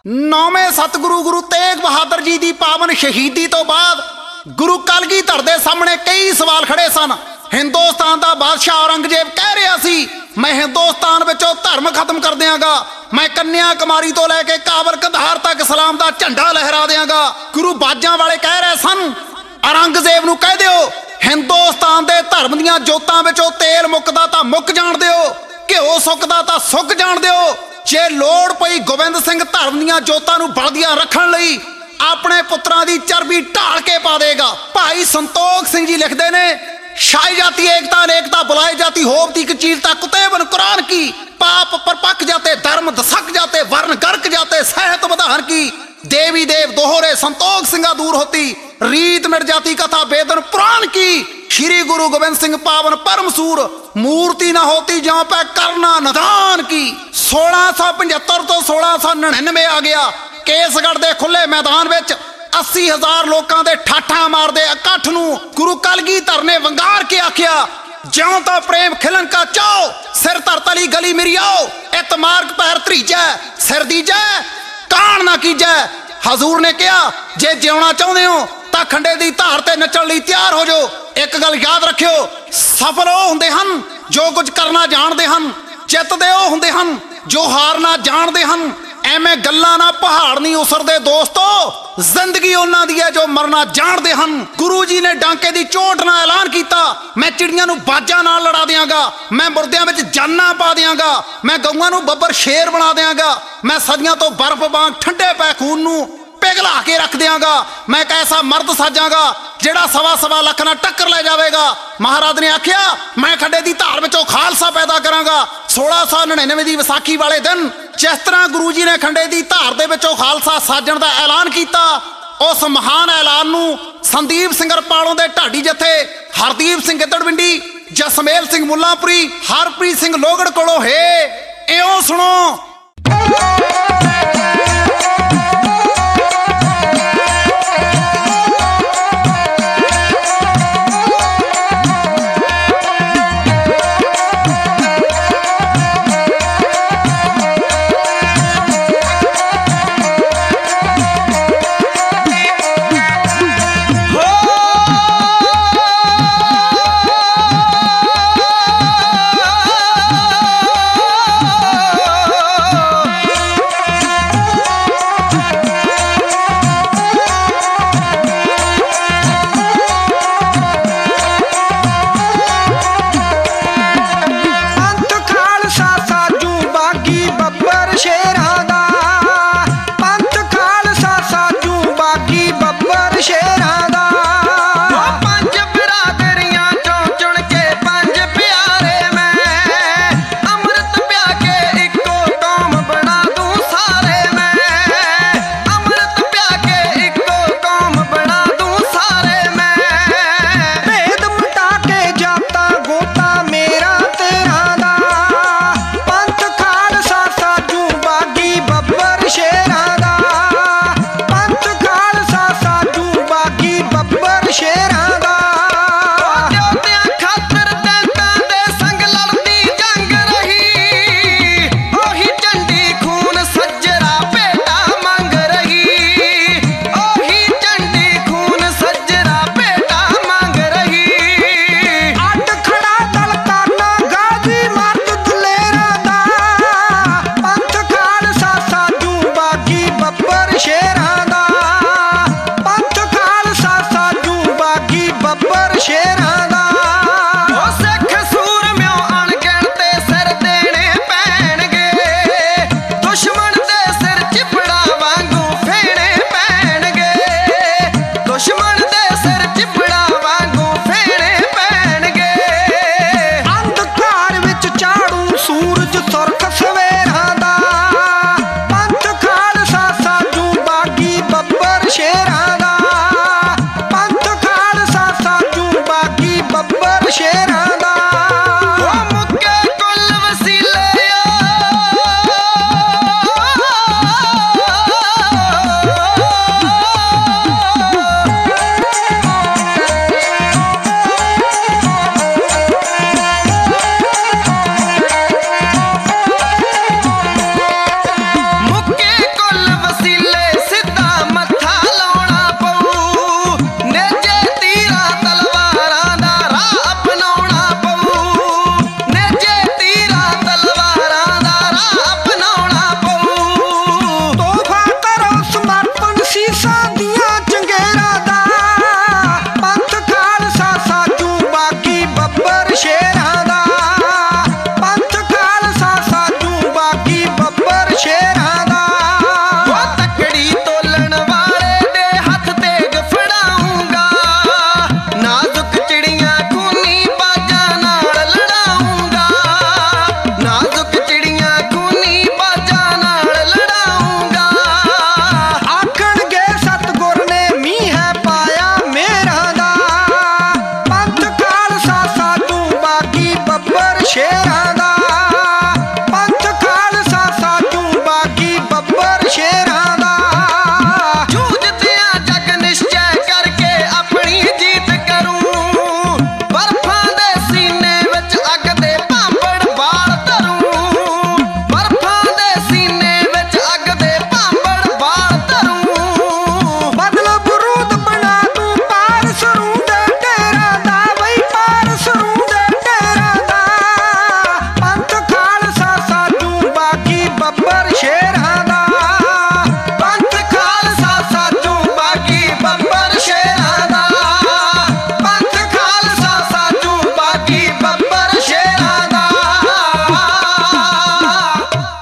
ਨੌਵੇਂ ਸਤਿਗੁਰੂ ਗੁਰੂ ਤੇਗ ਬਹਾਦਰ ਜੀ ਦੀ ਪਾਵਨ ਸ਼ਹੀਦੀ ਤੋਂ ਬਾਅਦ ਗੁਰੂ ਕਲਗੀਧਰ ਦੇ ਸਾਹਮਣੇ ਕਈ ਸਵਾਲ ਖੜੇ ਸਨ। ਹਿੰਦੁਸਤਾਨ ਦਾ ਬਾਦਸ਼ਾਹ ਔਰੰਗਜ਼ੇਬ ਕਹਿ ਰਿਹਾ ਸੀ, ਮੈਂ ਹਿੰਦੁਸਤਾਨ ਵਿੱਚੋਂ ਧਰਮ ਖਤਮ ਕਰ ਦਿਆਂਗਾ, ਮੈਂ ਕੰਨਿਆ ਕੁਮਾਰੀ ਤੋਂ ਲੈ ਕੇ ਕਾਬਲ ਕੰਧਾਰ ਤੱਕ ਇਸਲਾਮ ਦਾ ਝੰਡਾ ਲਹਿਰਾ ਦਿਆਂਗਾ। ਗੁਰੂ ਬਾਜਾਂ ਵਾਲੇ ਕਹਿ ਰਹੇ ਸਨ, ਔਰੰਗਜ਼ੇਬ ਨੂੰ ਕਹਿ ਦਿਓ ਹਿੰਦੁਸਤਾਨ ਦੇ ਧਰਮ ਦੀਆਂ ਜੋਤਾਂ ਵਿੱਚੋਂ ਤੇਲ ਮੁੱਕਦਾ ਤਾਂ ਮੁੱਕ ਜਾਣ ਦਿਓ, ਘਿਓ ਸੁੱਕਦਾ ਤਾਂ ਸੁੱਕ ਜਾਣ ਦਿਓ। ਜੇ ਲੋੜ ਪਈ ਗੋਬਿੰਦ ਸਿੰਘ ਧਰਮ ਦੀਆਂ ਜੋਤਾਂ ਨੂੰ ਬਲਦੀਆਂ ਰੱਖਣ ਲਈ ਆਪਣੇ ਪੁੱਤਰਾਂ ਦੀ ਚਰਬੀ ਢਾਲ ਕੇ ਪਾ ਦੇਗਾ। ਭਾਈ ਸੰਤੋਖ ਸਿੰਘ ਜੀ ਲਿਖਦੇ ਨੇ, शाही जाती एकता अनेकता बुलाई जाती होती की चीरता कुतैबन कुरान की, पाप परपक जाते धर्म दसक जाते वर्ण गर्क जाते सहत बधान की, देवी देव दोहरे संतोख सिंगा दूर होती रीत मिट जाती कथा वेदन पुराण की, श्री गुरु गोबिंद सिंह पावन परम सूर मूर्ति ना होती ज्यों पे करना नदान की। 1675 तो 1699 आ गया। केसगढ़ दे खुले मैदान विच 80,000 लोगों के ਠਾਠਾਂ मारदे इकट्ठ नूं गुरु कलगीधर ने वंगार के आख्या, ज्यों तो प्रेम खिलन का चाओ सिर धरतली गली मेरी आओ, इत मार्ग पैर धरीजै सिर दीजै कान ना कीजै। हजूर ने कहा, जे जिउना चाहुंदे हो तां खंडे दी धार ते नचण लई तैयार हो जाओ। एक गल याद रखियो, सफल ਉਹ ਹੁੰਦੇ ਹਨ जो कुछ करना जानते हैं, जितदे ਉਹ ਹੁੰਦੇ ਹਨ जो हारना जानते हैं। ਐਵੇਂ ਗੱਲਾਂ ਨਾ ਪਹਾੜ ਨਹੀਂ ਉਸਰਦੇ ਦੋਸਤੋ, ਜ਼ਿੰਦਗੀ ਉਹਨਾਂ ਦੀ ਹੈ ਜੋ ਮਰਨਾ ਜਾਣਦੇ ਹਨ। ਗੁਰੂ ਜੀ ਨੇ ਡਾਂਕੇ ਦੀ ਚੋਟ ਨਾਲ ਐਲਾਨ ਕੀਤਾ, ਮੈਂ ਚਿੜੀਆਂ ਨੂੰ ਬਾਜਾਂ ਨਾਲ ਲੜਾ ਦਿਆਂਗਾ, ਮੈਂ ਮੁਰਦਿਆਂ ਵਿੱਚ ਜਾਨਾਂ ਪਾ ਦਿਆਂਗਾ, ਮੈਂ ਗਊਆਂ ਨੂੰ ਬੱਬਰ ਸ਼ੇਰ ਬਣਾ ਦਿਆਂਗਾ, ਮੈਂ ਸਦੀਆਂ ਤੋਂ ਬਰਫ਼ ਵਾਂਗ ਠੰਡੇ ਪੈ ਖੂਨ ਨੂੰ ਪਿਘਲਾ ਕੇ ਰੱਖ ਦਿਆਂਗਾ, ਮੈਂ ਇੱਕ ਐਸਾ ਮਰਦ ਸਾਜਾਂਗਾ ਜਿਹੜਾ 1.25 ਲੱਖ ਨਾਲ ਟੱਕਰ ਲੈ ਜਾਵੇਗਾ। ਮਹਾਰਾਜ ਨੇ ਆਖਿਆ, ਮੈਂ ਖੰਡੇ ਦੀ ਧਾਰ ਵਿੱਚੋਂ ਖਾਲਸਾ ਪੈਦਾ ਕਰਾਂਗਾ। 1699 ਦੀ ਵਿਸਾਖੀ ਵਾਲੇ ਦਿਨ ਜਿਸ ਤਰ੍ਹਾਂ ਗੁਰੂ ਜੀ ਨੇ ਖੰਡੇ ਦੀ ਧਾਰ ਦੇ ਵਿੱਚੋਂ ਖਾਲਸਾ ਸਾਜਣ ਦਾ ਐਲਾਨ ਕੀਤਾ, ਉਸ ਮਹਾਨ ਐਲਾਨ ਨੂੰ ਸੰਦੀਪ ਸਿੰਘ ਰਪਾਲੋਂ ਦੇ ਢਾਡੀ ਜਥੇ ਹਰਦੀਪ ਸਿੰਘ ਗਿੱਦੜਵਿੰਡੀ, ਜਸਮੇਲ ਸਿੰਘ ਮੁੱਲਾਂਪੁਰੀ, ਹਰਪ੍ਰੀਤ ਸਿੰਘ ਲੋਹਗੜ੍ਹ ਕੋਲੋਂ ਹੈ ਇਉਂ ਸੁਣੋ।